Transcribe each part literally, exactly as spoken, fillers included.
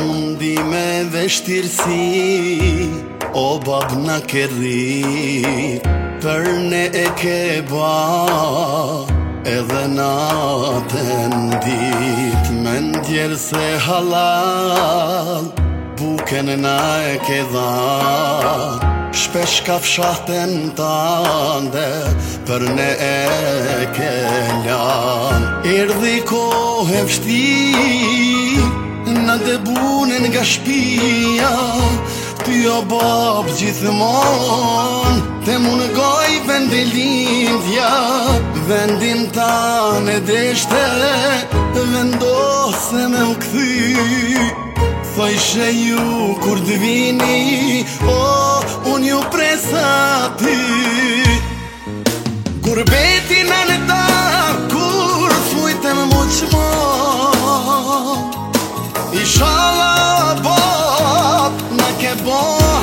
mundime dhe shtirësi, o bab na ke rrit, për ne e ke ba, edhe natën dit, me ndjerë se halal, buken na e ke dha, shpesh ka fshaten tande, për ne e ke lan. Erdhi kohë e vështirë, na debunen nga shpia, ty o bab gjithmon, te mungoj vendi lindja, vendin tane deshte, vendose me u kthy. Thojshe ju kur d'vini, o, unë ju presa ty. Gurbeti na në ta, kur thujtem muqmon, Inshallah bab na ke bo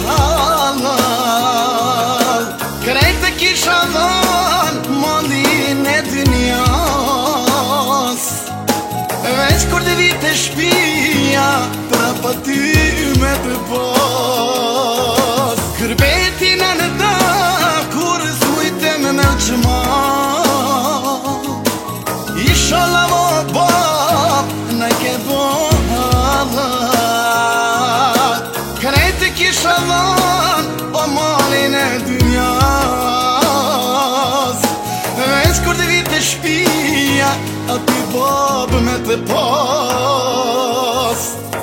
halal, krejt e kisha dhan malin e dynjas, veç kur dhe vite shpia, pra pa ty me të pas. Kërbeti na në ta, kur zujte me me qma, Inshallah bab na ke bo krejt e kisha dhan o malin e dynjas, veç kur dhe vite shpia, aty bab me të pas.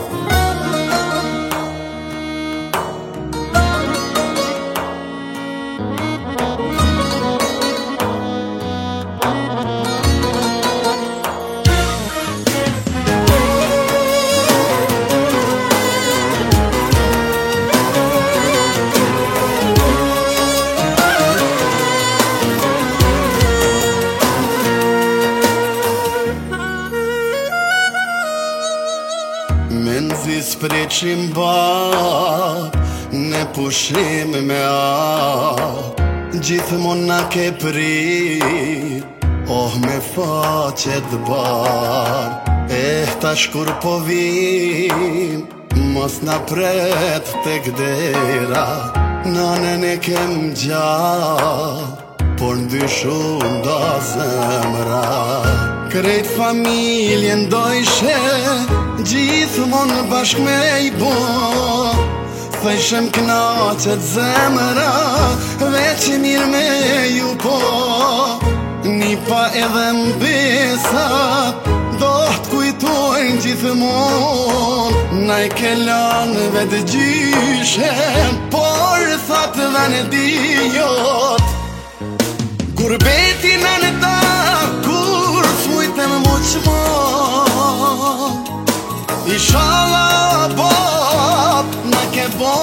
Menzi s'preqim bab, ne pushim me a, gjithmon na ke prit, oh me faqet bar. Eh tash kur po vim, mos na pret tek dera, nanen e kem gjall, por ndyshun da zemra. Krejt familjen dojshe, gjithmon bashk me i bo, thejshem knaqet zemra, veç i mirë me ju po. Nipa edhe mbesat, do t'kujtojnë gjithmon, na i ke lanë vetë gjyshen, por thatë dhe në dijot. Gurbeti na në ta, kur s'mujtem muqmon, Inshallah bab na ke bo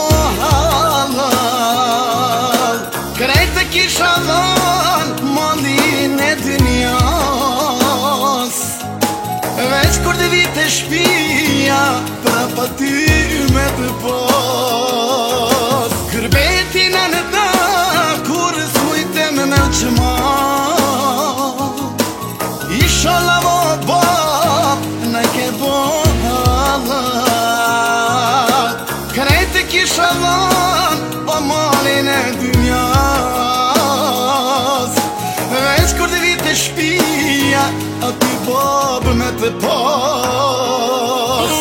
halal, krejt e kisha dhan malin e dynjas, veç kur dhe vite shpia, pra pa ty me të pas. Kërbeti na në ta, kur s'mujtem me qma, Inshallah bab na ke bo krejt e kisha dhan o malin e dynjas, veç kur dhe vite shpia, aty bab me të pas.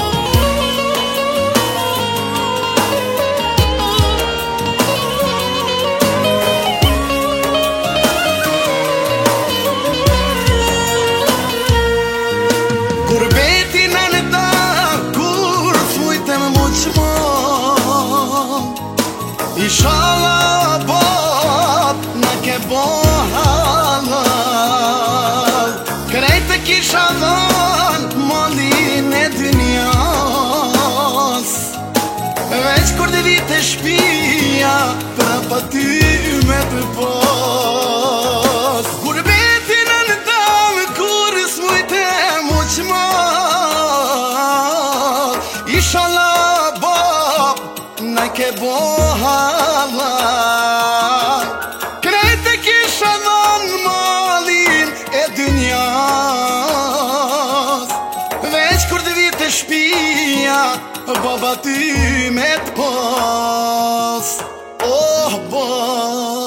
Gurbeti na në ta, kur s'mujtem muqmon, Inshallah bab na ke bo halal, krejt e kisha dhan malin e dynjas, veç kur dhe vite shpia, pra pa ty me të pas. Gurbeti na në ta, kur s'mujtem muqmon, Inshallah bab na ke bo halal, krejt e kisha dhan malin e dynjas, veç kur dhe vite shpia, Baba ti me të pas, oh, baba.